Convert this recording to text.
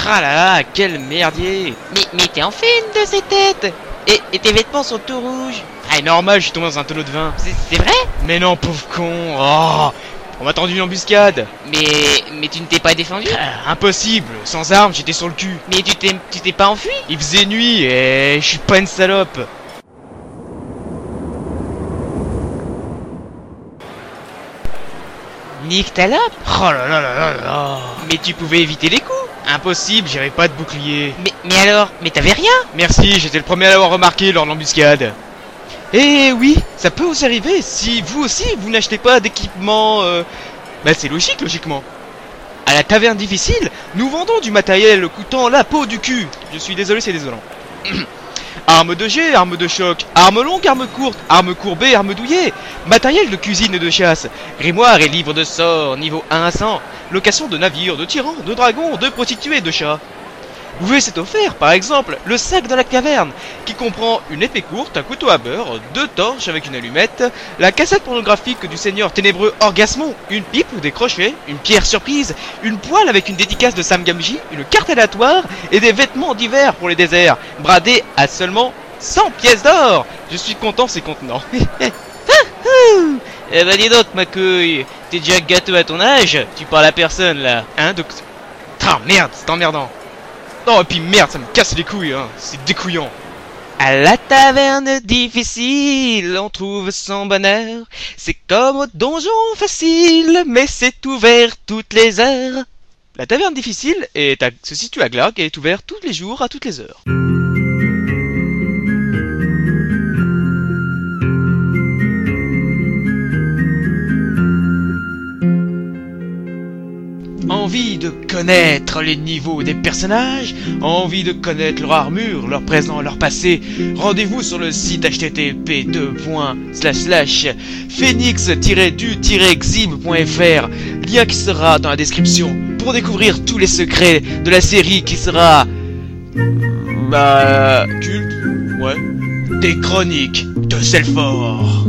Ah là là, quel merdier. Mais t'es en film de ces têtes. Et tes vêtements sont tout rouges. Ah, normal, je suis tombé dans un tonneau de vin. C'est vrai? Mais non, pauvre con. Oh, on m'a tendu une embuscade. Mais tu ne t'es pas défendu? Impossible, sans arme, j'étais sur le cul. Mais tu t'es pas enfui? Il faisait nuit et je suis pas une salope. Nique ta lope. Oh là là là là là. Mais tu pouvais éviter les coups. Impossible, j'avais pas de bouclier. Mais alors, mais t'avais rien? Merci, j'étais le premier à l'avoir remarqué lors de l'embuscade. Eh oui, ça peut vous arriver si vous aussi vous n'achetez pas d'équipement. Bah c'est logique, logiquement. À la taverne difficile, nous vendons du matériel coûtant la peau du cul. Je suis désolé, c'est désolant. Armes de jet, armes de choc, armes longues, armes courtes, armes courbées, armes douillées, matériel de cuisine et de chasse, grimoire et livres de sorts, niveau 1 à 100, location de navires, de tyrans, de dragons, de prostituées, de chats. Vous pouvez c'est offert, par exemple, le sac de la caverne, qui comprend une épée courte, un couteau à beurre, 2 torches avec une allumette, la cassette pornographique du seigneur ténébreux Orgasmon, une pipe ou des crochets, une pierre surprise, une poêle avec une dédicace de Sam Gamgee, une carte aléatoire et des vêtements d'hiver pour les déserts, bradés à seulement 100 pièces d'or. Je suis content, c'est contenant. Eh bah dis donc ma couille, t'es déjà gâteux à ton âge? Tu parles à personne là. Hein, donc... Ah merde, c'est emmerdant. Non, et puis merde, ça me casse les couilles, hein, c'est découillant. À la taverne difficile, on trouve son bonheur. C'est comme au donjon facile, mais c'est ouvert toutes les heures. La taverne difficile se situe à Glarg et est ouverte tous les jours à toutes les heures. Envie de connaître les niveaux des personnages, envie de connaître leur armure, leur présent, leur passé, rendez-vous sur le site http://phoenix-du-exim.fr, lien qui sera dans la description, pour découvrir tous les secrets de la série qui sera... culte, ouais, des chroniques de Selphor.